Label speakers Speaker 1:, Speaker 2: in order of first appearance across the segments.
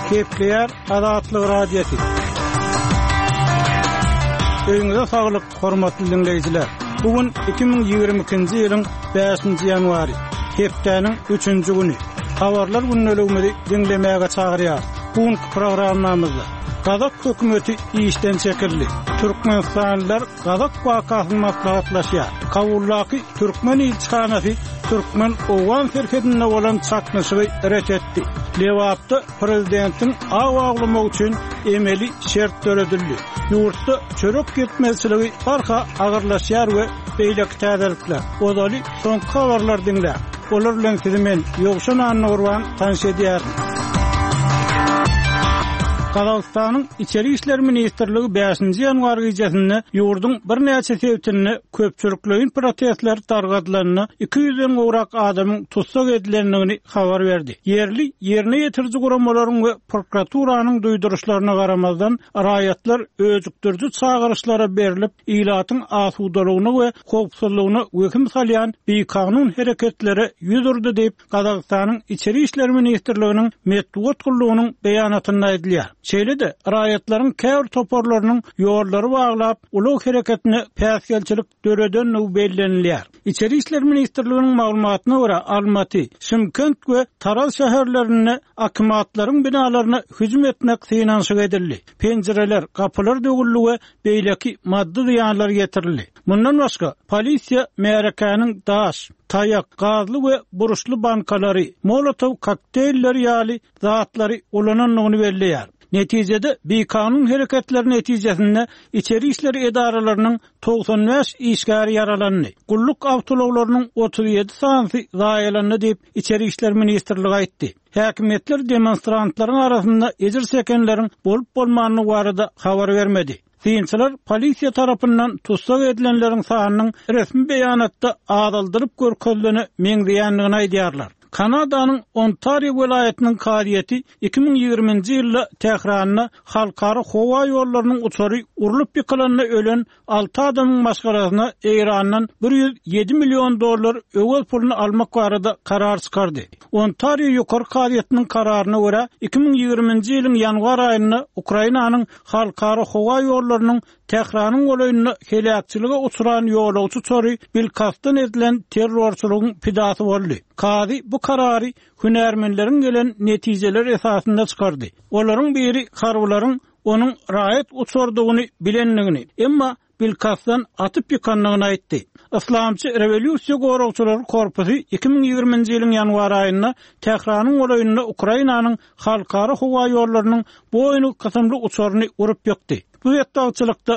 Speaker 1: Kepler Adatlyk radiosu. Öňüňizde saglyk, hormatly dinleýijiler. Bugün 2022-nji ýylyň 5-nji ýanwary, hepdeniň 3-nji güni. Habarlar günnäligini dinlemäge çagyrýar. Bugünkü programmamyzda Gazak hökümeti işden çekildi. Türkmenistanlylar Gazak wakasyny maslahatlaşýar. Kabullaky Türkmen ilçhanasy Türkmen owan serkedine bolan çaknyşy ret etdi. Lewapda prezidentin awaglamak üçin emeli şert töredildi. Ýurtda çörek gitmezçiligi barha agyrlaşýar we beýleki täzelikler. Odaly soňky habarlar dinler. Olar bilen sizimen ýogşan anyrwan tanış edýär. Kazakstanyň İçeri işler ministrligi 5-nji ýanwar gecesinde ýurdun bir näçe sebäplerini köpçülikliň protestler targadylaryny 200-den gowrak adamyň tutsak edilendigini habar berdi. Yerli ýerine ýetirji guramalaryň we prokuraturanyň duýduruşlaryna garamazdan raýatlar özükdirji çağırışlara berilip ilatyň asudalygyny we howpsuzlygyny hökm salýan beýkanun hereketleri ýüzürdi diýip Kazakstanyň İçeri işler ministrliginiň medeniýet gullugynyň beýanatyna edilýär. Şeýle-de raýatlaryň käwr toporlarynyň ýollary baglap, ulug hereketine päsgelçilik döreden bellenilýär. İçeri işler ministrliginiň maglumatyna görä Almaty, Şymkent we Taraz şäherlerine akmatlaryň binalaryna hüjüm etmek synanşyk edildi. Penjereler, kapylar dögüldi we beýleki maddi ýanlar getirildi. Mundan başga polisiýa märekanyň daş, tayak, gazly we buruşly bankalary, molotov kokteýlleri ýaly zatlary ulananyny belleýär. Netijede beýkanun hereketleri netijesinde içeri işler edaralarynyň 95 işgäri yaralandy. Gulluk awtologlarynyň 37 sany zaýalandy diýip içeri işler ministrligi aýtdy. Häkimetler demonstrantlaryň arasynda ejir sekenleriň bolup bolmagyny barada habar bermedi. Synçylar polisiýa tarapyndan tutsak edilenleriň sanynyň resmi beýanatda azaldyryp görkezleni meňzeýändigini aýdýarlar. Kanadanyň Ontario welaýatynyň kadiýeti 2020-nji ýylda Tehranyna halkara howa ýollarynyň uçary urulyp ýykylanyna ölen 6 adamyň maşgarasyna Eýrandan $107 milyon öwel puluny almak barada karar çykardy. Ontario ýokary kadiýetiniň kararyna görä 2020-nji ýylyň ýanwar aýynda Ukrainanyň halkara howa ýollarynyň Tehranyň goýunyna helakçylyga uçuran ýolagçy çöri bilkastan edilen terrorçylygyň pidasy boldy. Kadi bu karary hünärmenleriň gelen netijeler esasynda çykardy. Olaryň biri harbylaryň onuň raýat uçurdygyny bilenligini, emma bilkastan atyp ýykanlygyny aýtdy. Islamçy Rewolýusiýa goragçylary korpusy 2020-nji ýylyň ýanwar aýynda Tehranyň goýunyna Ukrainanyň halkara howa ýollarynyň boýny kysymly uçuryny urup ýokdy. Bu ýetdagçylykda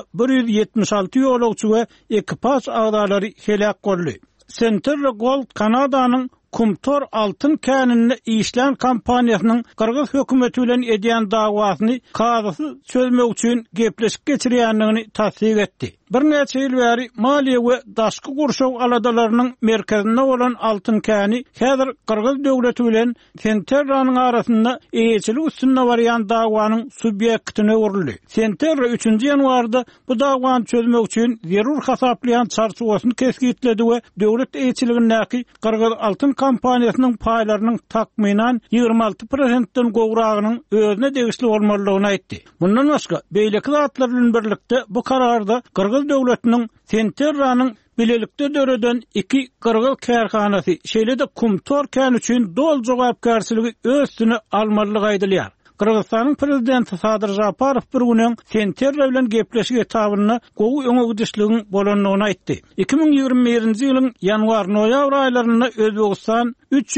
Speaker 1: 176 ýolagçy we ekipaj agdalary helak boldy. Central Gold Kanadanyň Kumtor altın känine işlän kampaniýasynyň Kyrgyz hökümeti bilen edýän dawasyny kazasy çözmek üçin gepleşik geçirýändigini tasdik etdi. Bir neçe ýyl bäri maliýe we daşky gurşaw aladalarynyň merkezinde bolan altın käni häzir Kyrgyz döwleti bilen Centerranyň arasynda eýeçilik üstünde barýan dawanyň subyektine urildi. Centerra 3-nji ýanwarda bu dawany çözmek üçin zerur hasaplayan çarçuwasyny keskitledi we döwlet eýeçiligindäki Kyrgyz altın kampaniýasynyň paýlarynyň takminan 26%-den gowragynyň özüne degişli bolmalygyny aýtdy. Bundan başga beýleki zatlar bilen birlikde bu kararda Kyrgyz döwletiniň Centerranyň bilelikde döreden 2 Kyrgyz kärhanasy şeýle-de Kumtor kän üçin dol jogapkärçiligi öz üstüne almalylygy aýdylýar. Kırgızstanyň prezidenti Sadyr Japarow bir günden Centerra bilen gepleşik etabyny gowy öňe gidişligin bolanlygyny aýtdy. 2021-nji ýylyň ýanwar-noýabr aýlarynda Özbegistan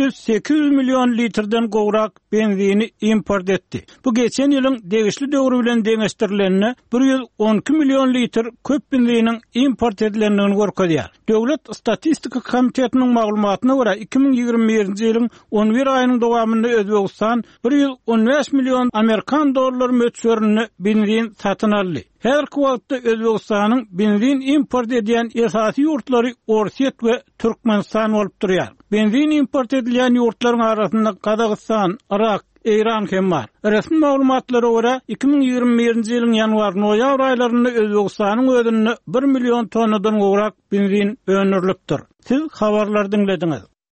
Speaker 1: 308 milyon litrden gowrak benzini import etdi. Bu geçen ýylyň degişli döwrü bilen deňeşdirilenine 112 milyon litr köp benziniň import edilendigini görkezýär. Döwlet Statistika Komitetiniň maglumatyna görä 2021-nji ýylyň 11 aýynyň dowamynda Özbegistan 115 milyon Amerikan dollary möçberini benzin satyn aldy. Her kuwatda Özbegistanyň benzin import edýän esasy ýurtlary Orset we Türkmenistan bolup durýar. Benzin import edilen ýurtlaryň arasynda Kazakystan, Irak, Eýran hem bar. Resmi maglumatlara görä 2021-nji ýylyň ýanwar-noýabr aýlarynda Özbegistanyň özünde 1 milyon tonnadan gowrak benzin öňürilipdir. Siz habarlar dinlediňiz.